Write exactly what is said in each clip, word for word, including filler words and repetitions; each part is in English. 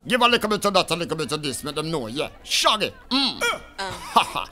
Give a little bit of that, a little bit of this, make them know, yeah. Shaggy. Mm. Uh. Ha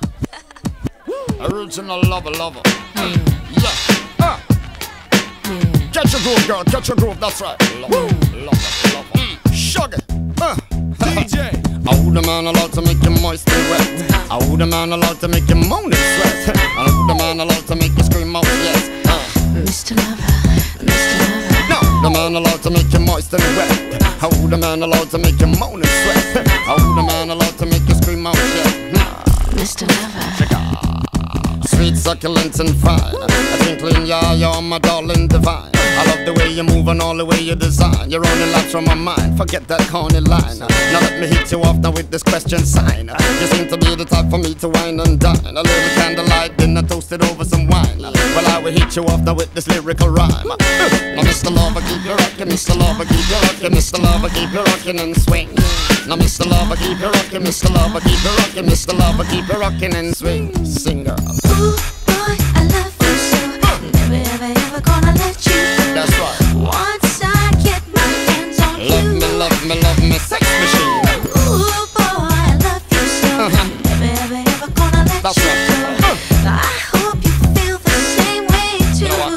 Original lover, lover. Mm. Yeah. Uh. Mm. Catch a groove, girl, catch a groove, that's right. Lover, lover, lover. Mm. Shaggy. Uh. D J. I would a man allowed to make you moist and wet. I would a man allowed to make you moan and sweat. I would a man allowed to make you scream out, yes. Uh. Mister Lover, Mister Lover. No, the man allowed to make you moist and wet. How would a man allowed to make you moan and sweat? How would a man allowed to make you scream out, yeah? Mister Lover. Sweet, succulent and fine. I think clean, yeah, you're my darling divine. I love the way you move and all the way you design. You're running laps from my mind, forget that corny line. Now let me hit you off now with this question sign. You seem to be the type for me to wine and dine. A little candlelight, dinner toasted over some wine. Well, I will hit you off now with this lyrical rhyme. Now Mister Lover, keep you rockin', Mister Lover, keep you rockin', Mister Lover, keep you rockin' and swing. Now Mister Lover, keep you rockin', Mister Lover, keep you rockin', Mister Lover, keep you rockin' and swing. Sing, girl. Ooh, boy, I love you so. Never, ever, ever gonna let you go. That's right. Once I get my hands on you. Love me, love me, love me, sex machine. Ooh, boy, I love you so. Never, ever, ever gonna let That's you right. go. I hope you feel the same way too. You know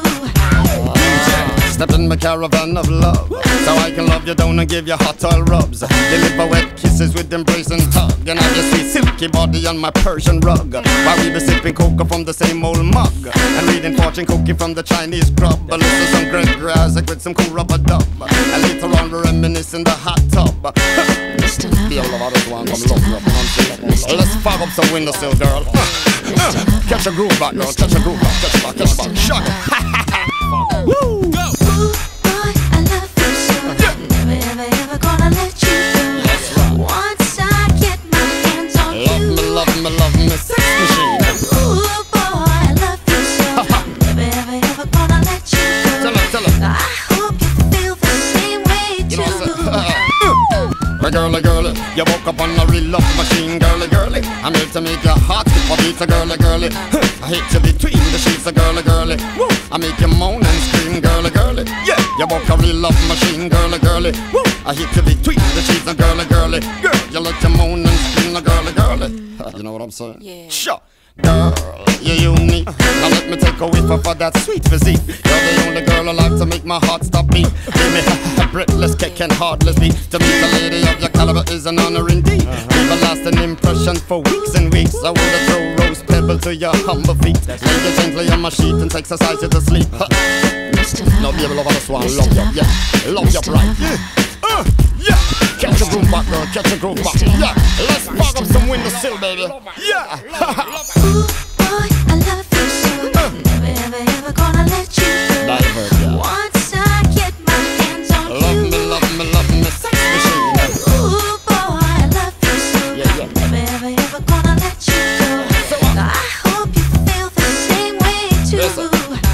Step in my caravan of love, so I can love you down and give you hot oil rubs. Deliver wet kisses with embrace and hug, and have your sweet silky body on my Persian rug. While we be sipping cocoa from the same old mug, and reading fortune cookie from the Chinese grub. But listen some Greg Grazik with some cool rubber dub, and later on we reminisce in the hot tub. Mister Lover, Feel love, I just want come love, love, love. Let's fog up some windowsill, girl. Catch a groove back, girl. Catch a groove back, catch a back, catch a back. Shut up. Woo! ooh, boy, I love you so. Never, ever, ever gonna let you go. That's right. Once I get my hands on Love you. me, love me, love me, sex machine. Ooh, boy, I love you so. Never, ever, ever gonna let you go. Tell her, tell her. I hope you feel the same way You too. know what I'm saying? Girly, girly, you woke up on a real love machine, girly, girly. I'm here to make your heart skip a beat, a girly, girly. I hate you between the sheets, a girly, girly. Woo! I make you moan and scream, girly, girly. Yeah, you woke a real love machine, girly, girly. Woo! I hate you between the sheets, a girly, girly. Girl, you let you moan and scream, a girly, girly. You know what I'm saying? Yeah. Sure. Girl, you're unique. Now let me take a whiff of that sweet physique. You're the only girl alive to make my heart stop beat. Give me a breathless kick and heartless beat. To meet a lady of your caliber is an honor indeed. Leave a lasting impression for weeks and weeks. I wanna throw rose pebble to your humble feet. Lay you gently on my sheet and exercise you to sleep. Mister Lover, No, baby, love, I just wanna love you, yeah. Love you right, yeah. Uh, yeah. Catch a groove back, girl, catch a groove back. Yeah, let's fog up some windowsill, baby. Yeah. ooh, boy, I love you so. Never, ever, ever gonna let you go. Diver, yeah. Once I get my hands on Love you. me, love me, love me, sex machine. Ooh, boy, I love you so. Yeah, yeah. Never, ever, ever gonna let you go. I hope you feel the same way too. Listen.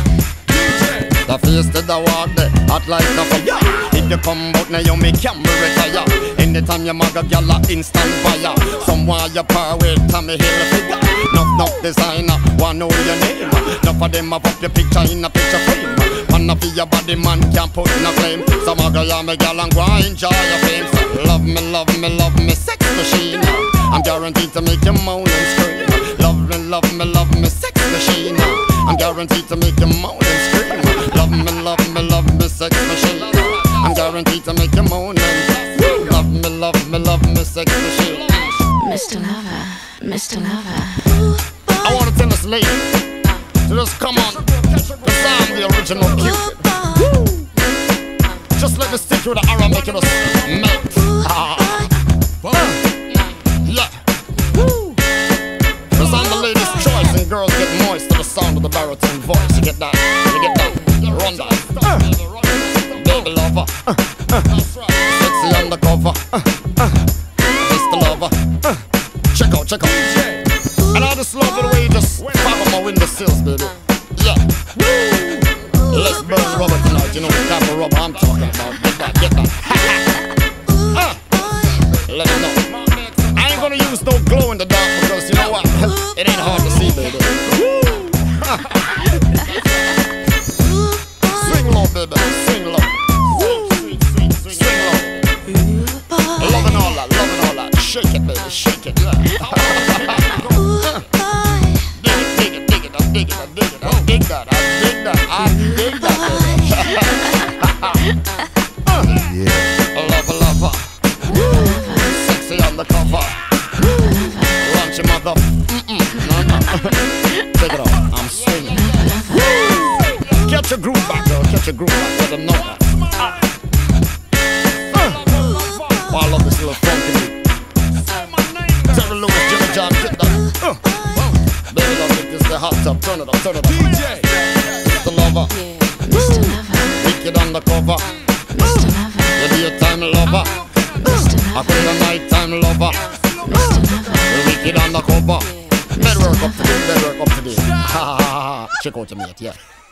The face that I walk there, hot like a fire. If you come out now, you make camera retire. Anytime you mag a gyal a instant fire. Someone you par with Tommy Hilfiger. Nuff, nuff designer, wanna know your name. Nuff of them have up your picture in a picture frame. Man of your body man can't put in a flame. Some mag a ya me gyal and go enjoy your fame. So love me, love me, love me, sex machine. I'm guaranteed to make you moan and scream. Love me, love me, love me, sex machine. I'm guaranteed to make you moan and scream. Love me, love me, love me, sex machine. I'm guaranteed to make you moan and scream. Love me, love me, love me, sex machine. Mister Lover, Mister Lover. I wanna tell this lady to just come on, cause I'm the original Cupid. Woo! Just let me stick through the arrow, make it us melt. Ah. Uh. Yeah. Woo! Cause I'm the lady's choice and girls get moist to the sound of the baritone voice. You get that? You get that? Run that. Uh. Baby lover. Uh. Uh. Sexy undercover. Uh. Uh. Mister Lover. Uh. Check out, check out. And I just love the way you just pop on my windowsills, baby. Yeah. Woo! Let's burn rubber tonight. You know the type of rubber I'm talking about. Get that, get that. uh. Let me know. I ain't gonna use no glow in the dark because you know what? It ain't hard to see, baby. Swing low, baby. Swing low. Swing low. Shake it, baby, shake it, yeah. Ooh, boy. Dig it, dig it, dig it, I dig it, I dig it, I dig that, I dig that, I dig that, baby. Yeah. Lover, lover, sexy on the cover. Lunch your mother, mm-mm, no, no. Take it off, I'm swinging. Catch your groove back, girl, catch your groove back, let them know that. Ah. Uh. Oh, I love this little funky beat. Terry Lewis, Jimmy John, get that. Uh. Baby, love it, this is the hot tub, turn it up, turn it up. D J, Mister Lover, Mister Lover. wicked undercover. Mister Lover. You daytime lover, Mister I Lover. call you nighttime lover. Mister Lover. You wicked undercover. Bed work up to this, bed work up to this. Ha ha ha ha. Check out your mate, yeah.